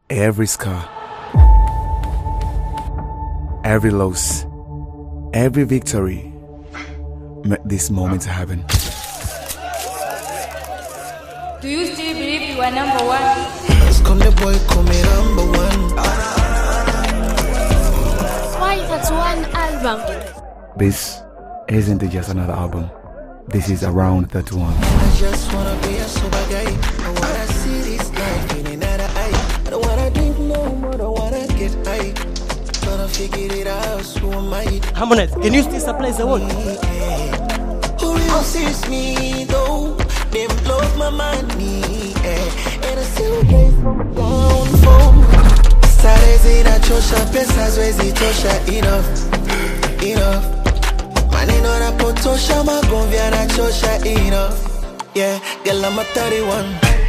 Every scar, every loss, every victory made this moment happen. Do you still believe you are number one? Esconde boy, come number one. Why that's one album? This isn't just another album. This is around 31. I just wanna be a super guy. I wanna see this life in another eye. I don't wanna drink no more, don't wanna get high. Tryna figure it out, who am I? Harmonize, can you still supply the world? Who will sees me though? They blow my money, and I still get down phone. Stars in a chosha, pesos wezi tosha, enough. Maneno na potosha, magonvya na chosha, enough. Yeah, girl, I'm a 31.